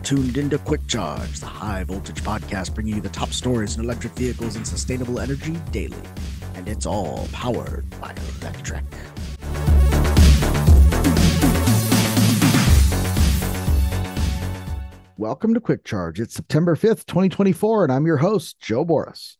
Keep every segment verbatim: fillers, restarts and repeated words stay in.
tuned into Quick Charge, the high voltage podcast bringing you the top stories in electric vehicles and sustainable energy daily. And it's all powered by electric. Welcome to Quick Charge. It's September fifth, twenty twenty-four, and I'm your host, Joe Boris.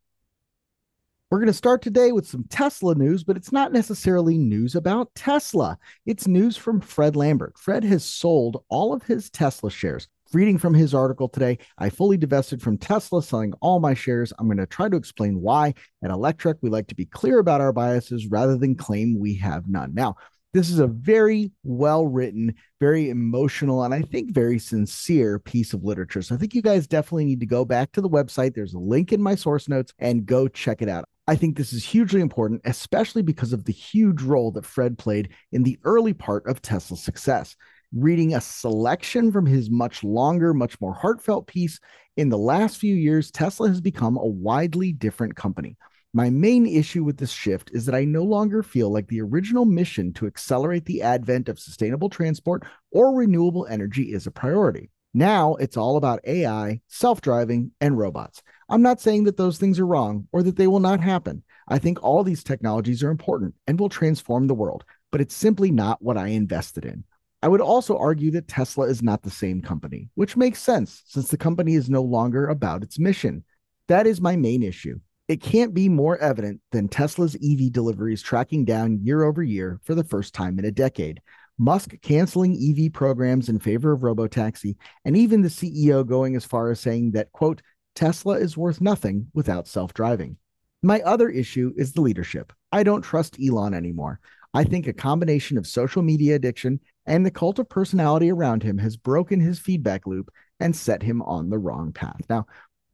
We're going to start today with some Tesla news, but it's not necessarily news about Tesla. It's news from Fred Lambert. Fred has sold all of his Tesla shares. Reading from his article today, I fully divested from Tesla, selling all my shares. I'm going to try to explain why. At Electrek, we like to be clear about our biases rather than claim we have none. Now, this is a very well-written, very emotional, and I think very sincere piece of literature. So I think you guys definitely need to go back to the website. There's a link in my source notes and go check it out. I think this is hugely important, especially because of the huge role that Fred played in the early part of Tesla's success. Reading a selection from his much longer, much more heartfelt piece, in the last few years, Tesla has become a widely different company. My main issue with this shift is that I no longer feel like the original mission to accelerate the advent of sustainable transport or renewable energy is a priority. Now it's all about A I, self-driving, and robots. I'm not saying that those things are wrong or that they will not happen. I think all these technologies are important and will transform the world, but it's simply not what I invested in. I would also argue that Tesla is not the same company, which makes sense since the company is no longer about its mission. That is my main issue. It can't be more evident than Tesla's E V deliveries tracking down year over year for the first time in a decade. Musk canceling E V programs in favor of robotaxi, and even the C E O going as far as saying that, quote, Tesla is worth nothing without self-driving. My other issue is the leadership. I don't trust Elon anymore. I think a combination of social media addiction and the cult of personality around him has broken his feedback loop and set him on the wrong path. Now,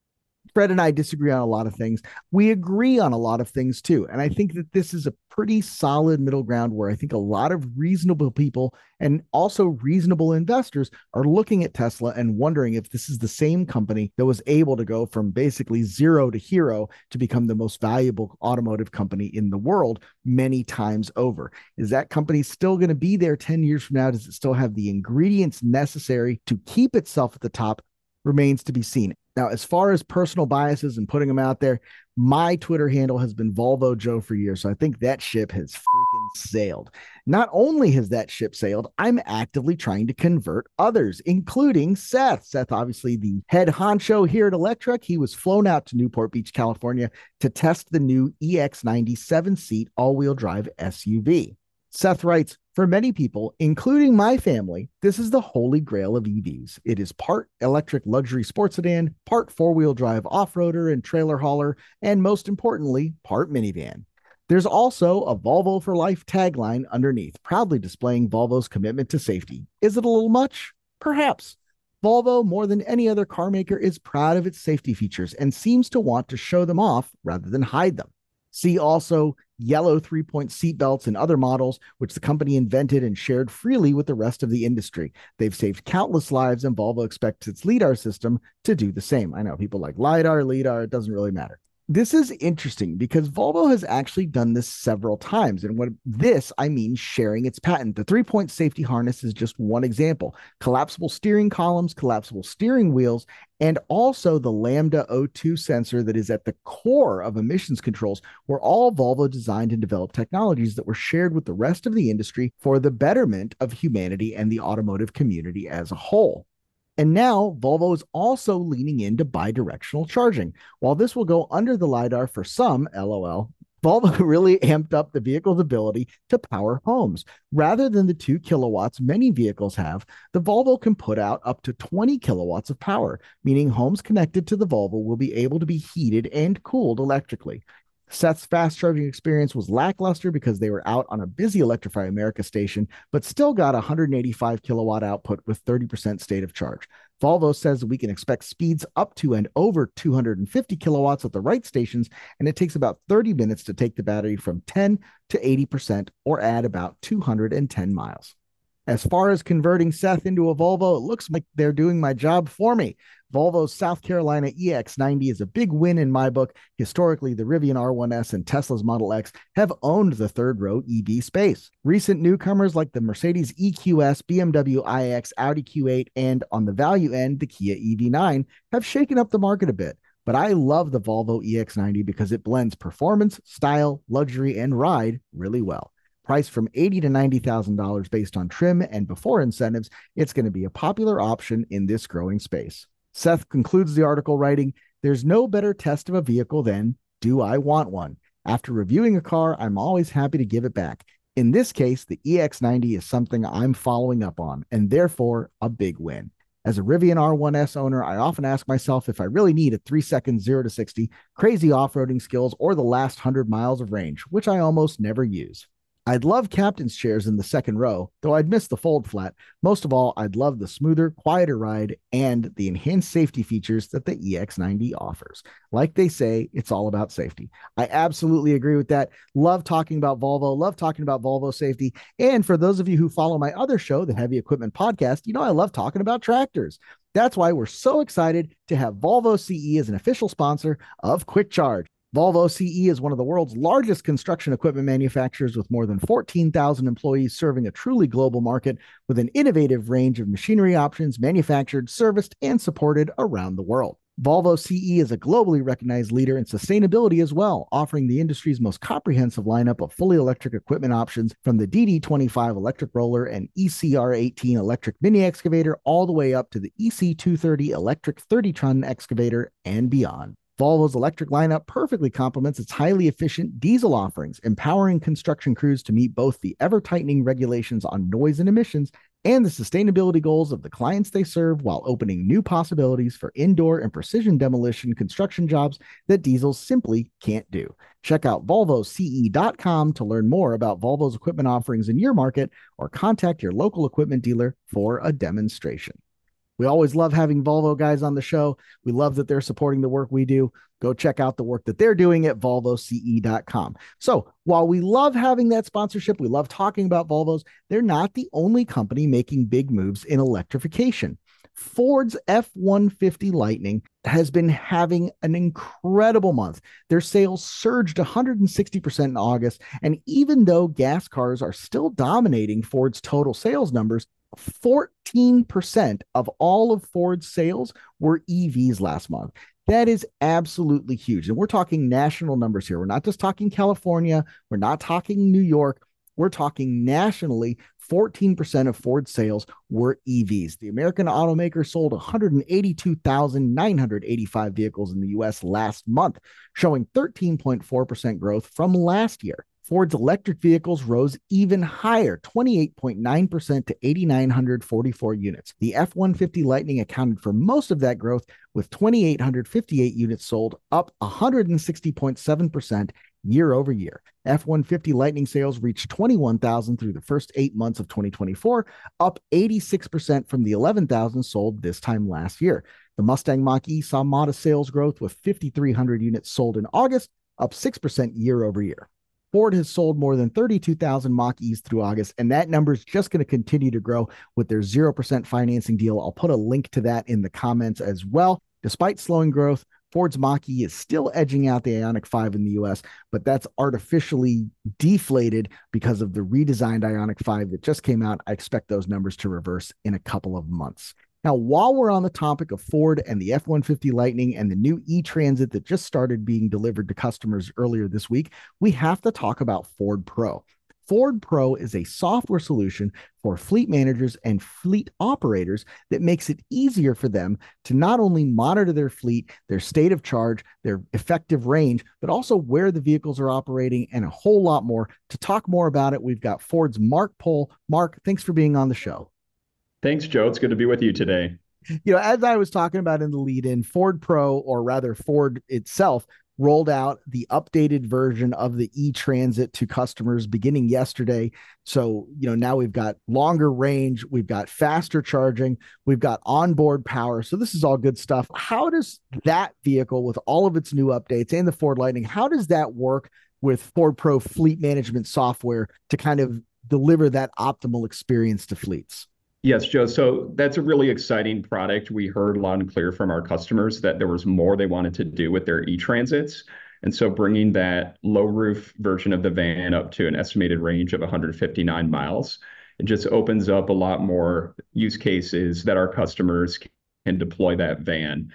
Fred and I disagree on a lot of things. We agree on a lot of things too. And I think that this is a pretty solid middle ground where I think a lot of reasonable people and also reasonable investors are looking at Tesla and wondering if this is the same company that was able to go from basically zero to hero to become the most valuable automotive company in the world many times over. Is that company still going to be there ten years from now? Does it still have the ingredients necessary to keep itself at the top? Remains to be seen. Now, as far as personal biases and putting them out there, my Twitter handle has been Volvo Joe for years, so I think that ship has freaking sailed. Not only has that ship sailed, I'm actively trying to convert others, including Seth. Seth, obviously the head honcho here at Electrek. He was flown out to Newport Beach, California to test the new E X ninety seven-seat all-wheel drive S U V. Seth writes, for many people, including my family, this is the holy grail of E Vs. It is part electric luxury sports sedan, part four-wheel drive off-roader and trailer hauler, and most importantly, part minivan. There's also a Volvo for Life tagline underneath, proudly displaying Volvo's commitment to safety. Is it a little much? Perhaps. Volvo, more than any other car maker, is proud of its safety features and seems to want to show them off rather than hide them. See also yellow three-point seatbelts and other models, which the company invented and shared freely with the rest of the industry. They've saved countless lives, and Volvo expects its LiDAR system to do the same. I know people like LiDAR, LiDAR, it doesn't really matter. This is interesting because Volvo has actually done this several times. And what this, I mean sharing its patent. The three-point safety harness is just one example. Collapsible steering columns, collapsible steering wheels, and also the Lambda O two sensor that is at the core of emissions controls were all Volvo designed and developed technologies that were shared with the rest of the industry for the betterment of humanity and the automotive community as a whole. And now Volvo is also leaning into bidirectional charging. While this will go under the LiDAR for some, LOL, Volvo really amped up the vehicle's ability to power homes. Rather than the two kilowatts many vehicles have, the Volvo can put out up to twenty kilowatts of power, meaning homes connected to the Volvo will be able to be heated and cooled electrically. Seth's fast charging experience was lackluster because they were out on a busy Electrify America station, but still got one hundred eighty-five kilowatt output with thirty percent state of charge. Volvo says that we can expect speeds up to and over two hundred fifty kilowatts at the right stations, and it takes about thirty minutes to take the battery from ten to eighty percent or add about two hundred ten miles. As far as converting Seth into a Volvo, it looks like they're doing my job for me. Volvo's South Carolina E X ninety is a big win in my book. Historically, the Rivian R one S and Tesla's Model X have owned the third row E V space. Recent newcomers like the Mercedes E Q S, B M W iX, Audi Q eight, and on the value end, the Kia E V nine have shaken up the market a bit. But I love the Volvo E X ninety because it blends performance, style, luxury, and ride really well. Priced from eighty thousand to ninety thousand dollars based on trim and before incentives, it's going to be a popular option in this growing space. Seth concludes the article writing, "There's no better test of a vehicle than, do I want one? After reviewing a car, I'm always happy to give it back. In this case, the E X ninety is something I'm following up on, and therefore a big win. As a Rivian R one S owner, I often ask myself if I really need a three second zero to sixty, crazy off-roading skills, or the last one hundred miles of range, which I almost never use. I'd love captain's chairs in the second row, though I'd miss the fold flat. Most of all, I'd love the smoother, quieter ride and the enhanced safety features that the E X ninety offers. Like they say, it's all about safety." I absolutely agree with that. Love talking about Volvo, love talking about Volvo safety. And for those of you who follow my other show, the Heavy Equipment Podcast, you know I love talking about tractors. That's why we're so excited to have Volvo C E as an official sponsor of Quick Charge. Volvo C E is one of the world's largest construction equipment manufacturers with more than fourteen thousand employees serving a truly global market with an innovative range of machinery options manufactured, serviced, and supported around the world. Volvo C E is a globally recognized leader in sustainability as well, offering the industry's most comprehensive lineup of fully electric equipment options from the D D twenty-five electric roller and E C R eighteen electric mini excavator all the way up to the E C two thirty electric thirty ton excavator and beyond. Volvo's electric lineup perfectly complements its highly efficient diesel offerings, empowering construction crews to meet both the ever-tightening regulations on noise and emissions and the sustainability goals of the clients they serve while opening new possibilities for indoor and precision demolition construction jobs that diesels simply can't do. Check out Volvo C E dot com to learn more about Volvo's equipment offerings in your market or contact your local equipment dealer for a demonstration. We always love having Volvo guys on the show. We love that they're supporting the work we do. Go check out the work that they're doing at Volvo C E dot com. So while we love having that sponsorship, we love talking about Volvos, they're not the only company making big moves in electrification. Ford's F one fifty Lightning has been having an incredible month. Their sales surged one hundred sixty percent in August, and even though gas cars are still dominating Ford's total sales numbers, fourteen percent of all of Ford's sales were E Vs last month. That is absolutely huge. And we're talking national numbers here. We're not just talking California. We're not talking New York. We're talking nationally, fourteen percent of Ford sales were E Vs. The American automaker sold one hundred eighty-two thousand nine hundred eighty-five vehicles in the U S last month, showing thirteen point four percent growth from last year. Ford's electric vehicles rose even higher, twenty-eight point nine percent to eight thousand nine hundred forty-four units. The F one fifty Lightning accounted for most of that growth, with two thousand eight hundred fifty-eight units sold, up one hundred sixty point seven percent year over year. F one fifty Lightning sales reached twenty-one thousand through the first eight months of twenty twenty-four, up eighty-six percent from the eleven thousand sold this time last year. The Mustang Mach-E saw modest sales growth with five thousand three hundred units sold in August, up six percent year over year. Ford has sold more than thirty-two thousand Mach-E's through August, and that number is just going to continue to grow with their zero percent financing deal. I'll put a link to that in the comments as well. Despite slowing growth, Ford's Mach-E is still edging out the Ioniq five in the U S, but that's artificially deflated because of the redesigned Ioniq five that just came out. I expect those numbers to reverse in a couple of months. Now, while we're on the topic of Ford and the F one fifty Lightning and the new E-Transit that just started being delivered to customers earlier this week, we have to talk about Ford Pro. Ford Pro is a software solution for fleet managers and fleet operators that makes it easier for them to not only monitor their fleet, their state of charge, their effective range, but also where the vehicles are operating and a whole lot more. To talk more about it, we've got Ford's Mark Pohl. Mark, thanks for being on the show. Thanks, Joe. It's good to be with you today. You know, as I was talking about in the lead in, Ford Pro, or rather Ford itself, rolled out the updated version of the E-Transit to customers beginning yesterday. So, you know, now we've got longer range, we've got faster charging, we've got onboard power. So this is all good stuff. How does that vehicle, with all of its new updates and the Ford Lightning, how does that work with Ford Pro fleet management software to kind of deliver that optimal experience to fleets? Yes, Joe. So that's a really exciting product. We heard loud and clear from our customers that there was more they wanted to do with their e-transits. And so bringing that low roof version of the van up to an estimated range of one hundred fifty-nine miles, it just opens up a lot more use cases that our customers can deploy that van.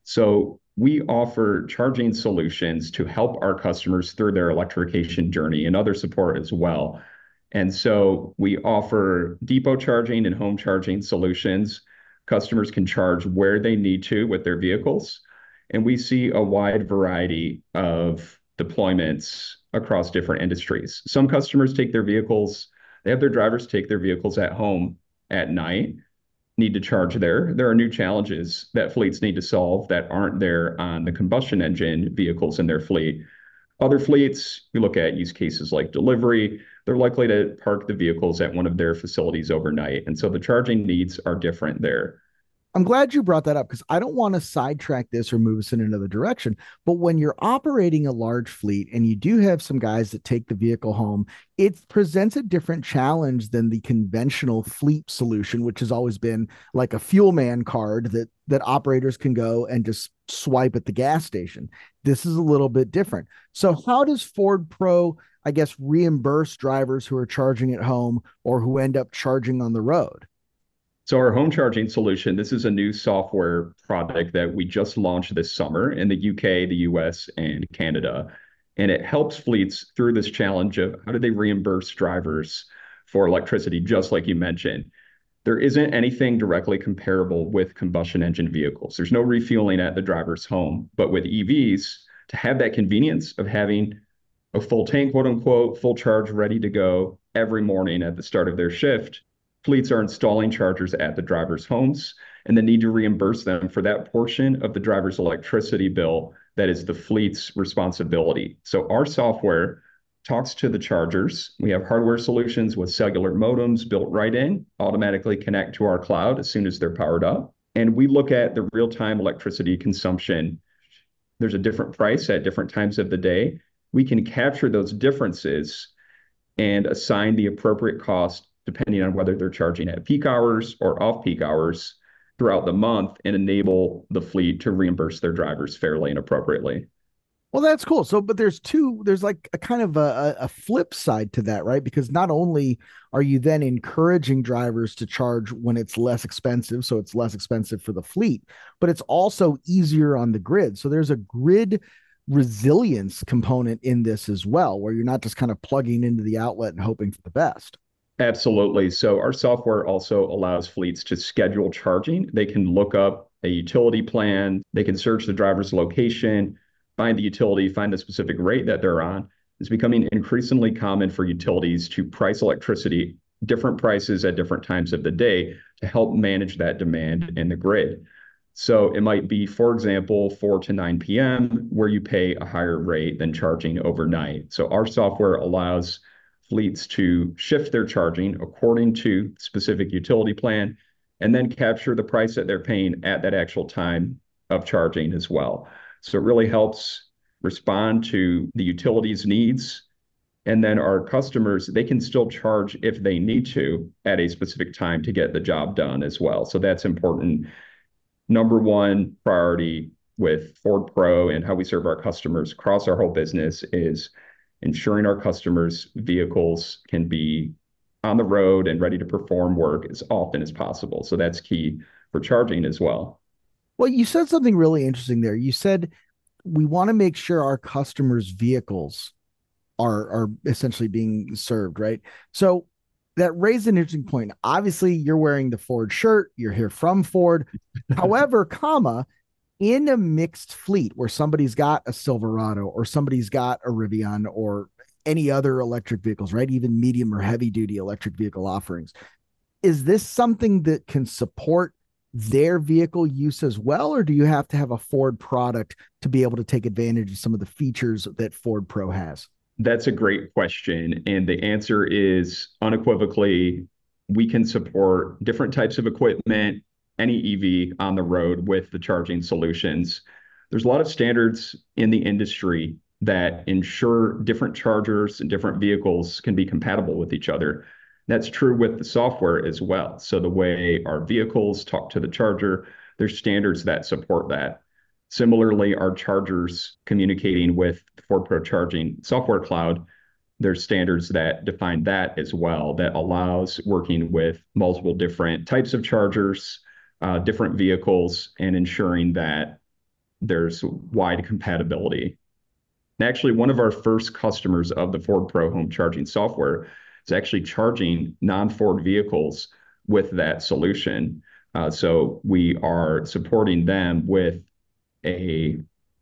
So we offer charging solutions to help our customers through their electrification journey and other support as well. And so we offer depot charging and home charging solutions. Customers can charge where they need to with their vehicles. And we see a wide variety of deployments across different industries. Some customers take their vehicles, they have their drivers take their vehicles at home at night, need to charge there. There are new challenges that fleets need to solve that aren't there on the combustion engine vehicles in their fleet. Other fleets, we look at use cases like delivery, they're likely to park the vehicles at one of their facilities overnight. And so the charging needs are different there. I'm glad you brought that up because I don't want to sidetrack this or move us in another direction. But when you're operating a large fleet and you do have some guys that take the vehicle home, it presents a different challenge than the conventional fleet solution, which has always been like a fuel man card that that operators can go and just swipe at the gas station. This is a little bit different. So how does Ford Pro, I guess, reimburse drivers who are charging at home or who end up charging on the road? So our home charging solution, this is a new software product that we just launched this summer in the U K, the U S, and Canada. And it helps fleets through this challenge of how do they reimburse drivers for electricity, just like you mentioned. There isn't anything directly comparable with combustion engine vehicles. There's no refueling at the driver's home. But with E Vs, to have that convenience of having a full tank, quote unquote, full charge ready to go every morning at the start of their shift, fleets are installing chargers at the drivers' homes and then need to reimburse them for that portion of the driver's electricity bill that is the fleet's responsibility. So our software talks to the chargers. We have hardware solutions with cellular modems built right in, automatically connect to our cloud as soon as they're powered up. And we look at the real-time electricity consumption. There's a different price at different times of the day. We can capture those differences and assign the appropriate cost depending on whether they're charging at peak hours or off-peak hours throughout the month and enable the fleet to reimburse their drivers fairly and appropriately. Well, that's cool. So, but there's two, there's like a kind of a, a flip side to that, right? Because not only are you then encouraging drivers to charge when it's less expensive, so it's less expensive for the fleet, but it's also easier on the grid. So there's a grid resilience component in this as well, where you're not just kind of plugging into the outlet and hoping for the best. Absolutely. So our software also allows fleets to schedule charging. They can look up a utility plan. They can search the driver's location, find the utility, find the specific rate that they're on. It's becoming increasingly common for utilities to price electricity, different prices at different times of the day to help manage that demand in the grid. So it might be, for example, four to nine p m where you pay a higher rate than charging overnight. So our software allows fleets to shift their charging according to specific utility plan and then capture the price that they're paying at that actual time of charging as well. So it really helps respond to the utility's needs. And then our customers, they can still charge if they need to at a specific time to get the job done as well. So that's important. Number one priority with Ford Pro and how we serve our customers across our whole business is ensuring our customers' vehicles can be on the road and ready to perform work as often as possible. So that's key for charging as well. Well, you said something really interesting there. You said we want to make sure our customers' vehicles are are essentially being served, right? So that raised an interesting point. Obviously, you're wearing the Ford shirt. You're here from Ford. However, comma, in a mixed fleet where somebody's got a Silverado or somebody's got a Rivian or any other electric vehicles, right? Even medium or heavy duty electric vehicle offerings. Is this something that can support their vehicle use as well? Or do you have to have a Ford product to be able to take advantage of some of the features that Ford Pro has? That's a great question. And the answer is unequivocally, we can support different types of equipment, any E V on the road with the charging solutions. There's a lot of standards in the industry that ensure different chargers and different vehicles can be compatible with each other. That's true with the software as well. So the way our vehicles talk to the charger, there's standards that support that. Similarly, our chargers communicating with Ford Pro Charging software cloud, there's standards that define that as well, that allows working with multiple different types of chargers, uh, different vehicles, and ensuring that there's wide compatibility. And actually, one of our first customers of the Ford Pro home charging software is actually charging non-Ford vehicles with that solution. Uh, so we are supporting them with a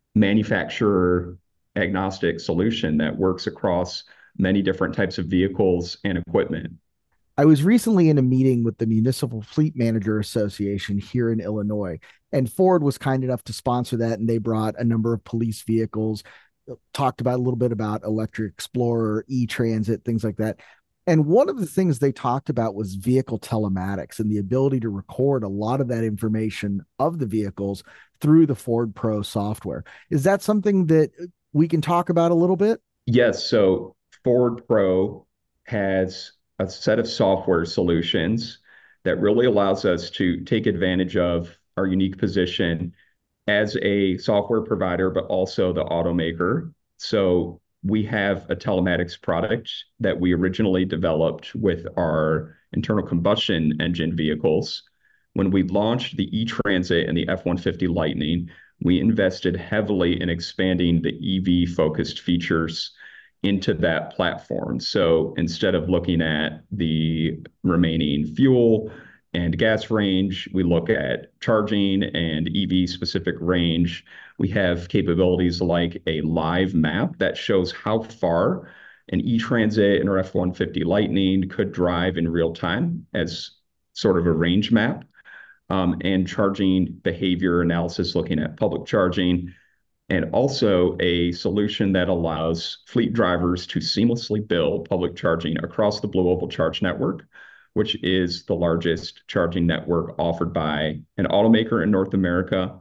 manufacturer agnostic solution that works across many different types of vehicles and equipment. I was recently in a meeting with the Municipal Fleet Manager Association here in Illinois, and Ford was kind enough to sponsor that, and they brought a number of police vehicles, talked about a little bit about electric Explorer, e-transit, things like that. And one of the things they talked about was vehicle telematics and the ability to record a lot of that information of the vehicles through the Ford Pro software. Is that something that we can talk about a little bit? Yes. So Ford Pro has a set of software solutions that really allows us to take advantage of our unique position as a software provider, but also the automaker. So we have a telematics product that we originally developed with our internal combustion engine vehicles. When we launched the e-Transit and the F one fifty Lightning, we invested heavily in expanding the E V-focused features into that platform. So instead of looking at the remaining fuel and gas range, we look at charging and E V specific range. We have capabilities like a live map that shows how far an e-Transit and our F one fifty Lightning could drive in real time as sort of a range map, um, and charging behavior analysis looking at public charging, and also a solution that allows fleet drivers to seamlessly bill public charging across the Blue Oval Charge network, which is the largest charging network offered by an automaker in North America,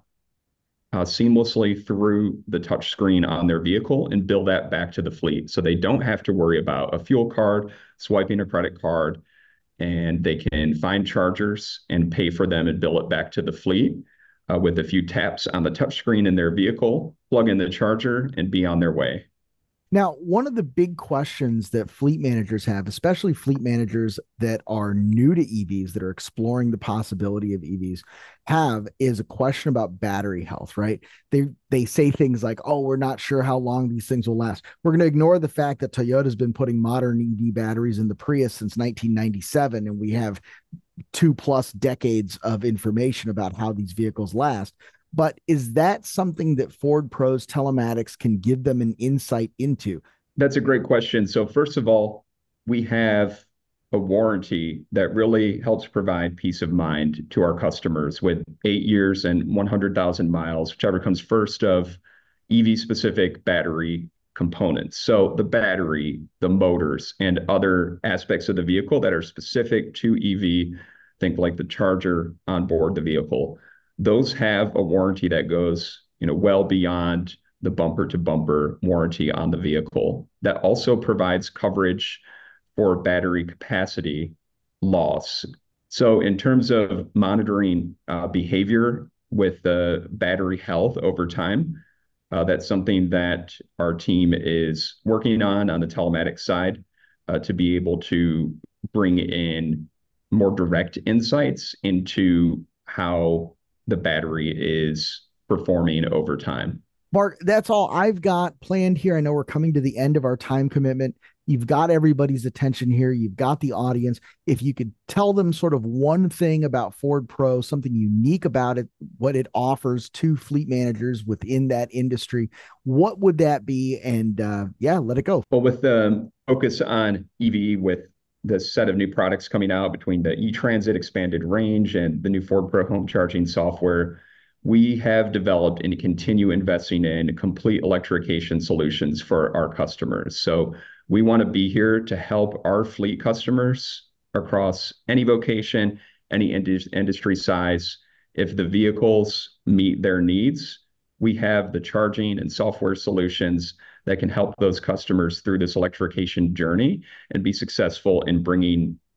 uh, seamlessly through the touchscreen on their vehicle and bill that back to the fleet. So they don't have to worry about a fuel card, swiping a credit card, and they can find chargers and pay for them and bill it back to the fleet uh, with a few taps on the touchscreen in their vehicle, plug in the charger, and be on their way. Now, one of the big questions that fleet managers have, especially fleet managers that are new to E Vs, that are exploring the possibility of E Vs, have is a question about battery health, right? They they say things like, "Oh, we're not sure how long these things will last." We're going to ignore the fact that Toyota's been putting modern E V batteries in the Prius since nineteen ninety-seven, and we have two plus decades of information about how these vehicles last. But is that something that Ford Pro's telematics can give them an insight into? That's a great question. So first of all, we have a warranty that really helps provide peace of mind to our customers with eight years and one hundred thousand miles, whichever comes first, of E V-specific battery components. So the battery, the motors, and other aspects of the vehicle that are specific to E V, think like the charger on board the vehicle, those have a warranty that goes, you know, well beyond the bumper to bumper warranty on the vehicle. That also provides coverage for battery capacity loss. So in terms of monitoring uh, behavior with the battery health over time, uh, that's something that our team is working on on the telematics side uh, to be able to bring in more direct insights into how the battery is performing over time. Mark, that's all I've got planned here. I know we're coming to the end of our time commitment. You've got everybody's attention here. You've got the audience. If you could tell them sort of one thing about Ford Pro, something unique about it, what it offers to fleet managers within that industry, what would that be? And uh, yeah, let it go. Well, with the focus on E V, with the set of new products coming out between the e-Transit expanded range and the new Ford Pro home charging software, we have developed and continue investing in complete electrification solutions for our customers. So we want to be here to help our fleet customers across any vocation, any indus- industry size. If the vehicles meet their needs, we have the charging and software solutions that can help those customers through this electrification journey and be successful in bringing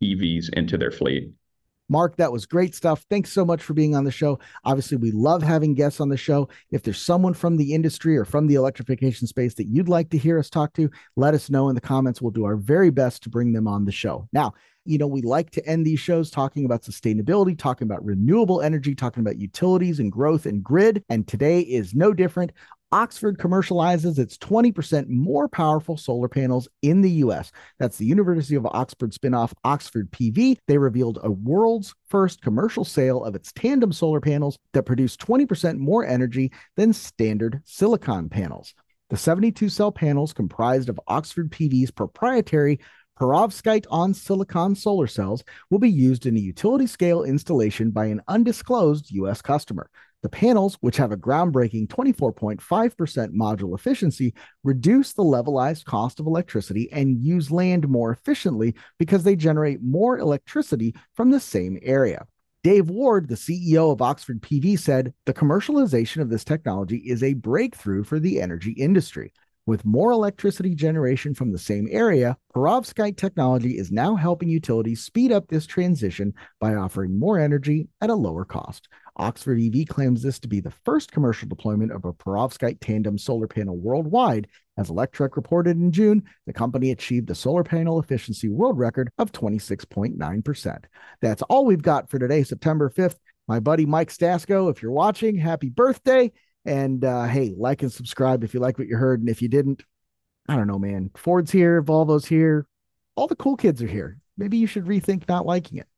E Vs into their fleet. Mark, that was great stuff. Thanks so much for being on the show. Obviously, we love having guests on the show. If there's someone from the industry or from the electrification space that you'd like to hear us talk to, let us know in the comments. We'll do our very best to bring them on the show. Now, you know, we like to end these shows talking about sustainability, talking about renewable energy, talking about utilities and growth and grid. And today is no different. Oxford commercializes its twenty percent more powerful solar panels in the U S. That's the University of Oxford spinoff, Oxford P V. They revealed a world's first commercial sale of its tandem solar panels that produce twenty percent more energy than standard silicon panels. The seventy-two cell panels comprised of Oxford P V's proprietary perovskite on silicon solar cells will be used in a utility scale installation by an undisclosed U S customer. The panels, which have a groundbreaking twenty-four point five percent module efficiency, reduce the levelized cost of electricity and use land more efficiently because they generate more electricity from the same area. Dave Ward, the C E O of Oxford P V, said, "The commercialization of this technology is a breakthrough for the energy industry. With more electricity generation from the same area, perovskite technology is now helping utilities speed up this transition by offering more energy at a lower cost." Oxford E V claims this to be the first commercial deployment of a perovskite tandem solar panel worldwide. As Electrek reported in June, the company achieved a solar panel efficiency world record of twenty-six point nine percent. That's all we've got for today, September fifth. My buddy Mike Stasko, if you're watching, happy birthday. And uh, hey, like and subscribe if you like what you heard. And if you didn't, I don't know, man. Ford's here, Volvo's here. All the cool kids are here. Maybe you should rethink not liking it.